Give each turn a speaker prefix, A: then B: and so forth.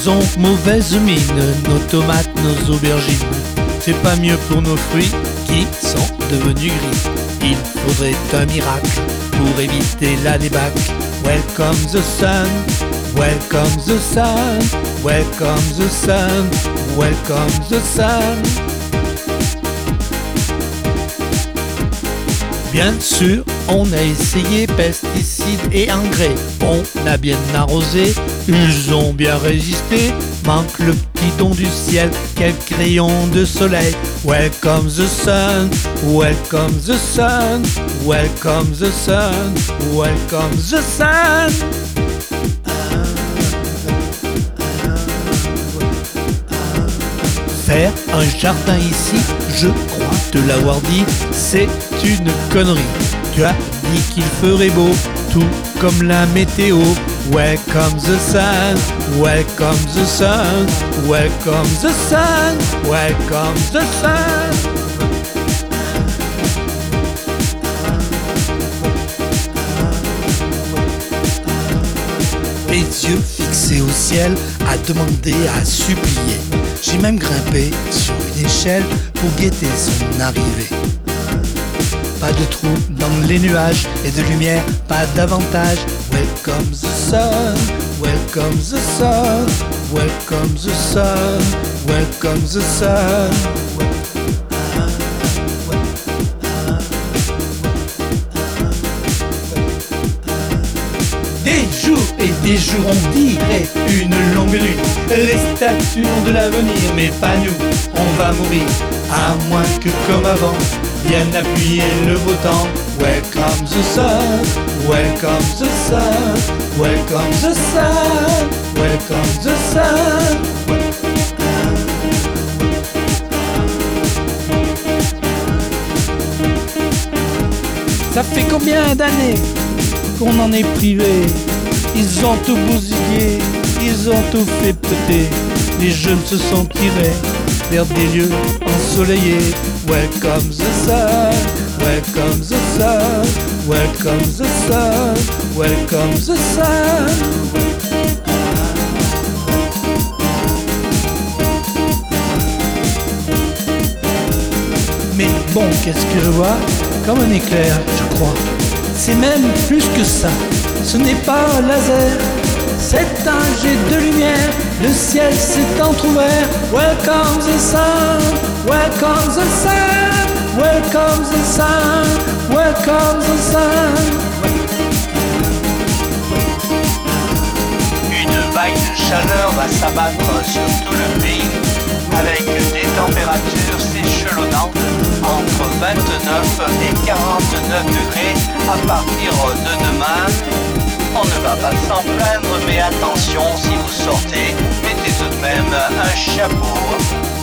A: Elles ont mauvaise mine, nos tomates, nos aubergines. C'est pas mieux pour nos fruits qui sont devenus gris. Il faudrait un miracle pour éviter la débâcle. Welcome the sun, welcome the sun, welcome the sun, welcome the sun. Bien sûr, on a essayé pesticides et engrais. On a bien arrosé, ils ont bien résisté. Manque le petit don du ciel, quelques rayons de soleil. Welcome the sun, welcome the sun, welcome the sun, welcome the sun. Faire un jardin ici, je crois te l'avoir dit, c'est une connerie. Tu as dit qu'il ferait beau, tout comme la météo. Welcome the sun, welcome the sun, welcome the sun, welcome the sun. Les yeux fixés au ciel, à demander, à supplier. J'ai même grimpé sur une échelle pour guetter son arrivée. Pas de trou dans les nuages et de lumière, pas davantage. Welcome the sun, welcome the sun, welcome the sun, welcome the sun. Des jours et des jours, on dirait une longue nuit. Les statues ont de l'avenir, mais pas nous, on va mourir. À moins que comme avant, vienne appuyer le beau temps. Welcome the sun, welcome the sun, welcome the sun, welcome the sun. Ça fait combien d'années qu'on en est privé? Ils ont tout bousillé, ils ont tout fait péter. Les jeunes se sont tirés vers des lieux ensoleillés. Welcome the sun, welcome the sun, welcome the sun, welcome the sun. Mais bon, qu'est-ce que je vois? Comme un éclair, je crois. C'est même plus que ça. Ce n'est pas un laser, c'est un jet de lumière. Le ciel s'est entrouvert. Welcome the sun, welcome the sun, welcome the sun, welcome the sun.
B: Une vague de chaleur va s'abattre sur tout le pays, avec des températures s'échelonnant entre 29 et 49 degrés à partir de demain. On ne va pas s'en plaindre, mais attention, si vous sortez, mettez tout de même un chapeau.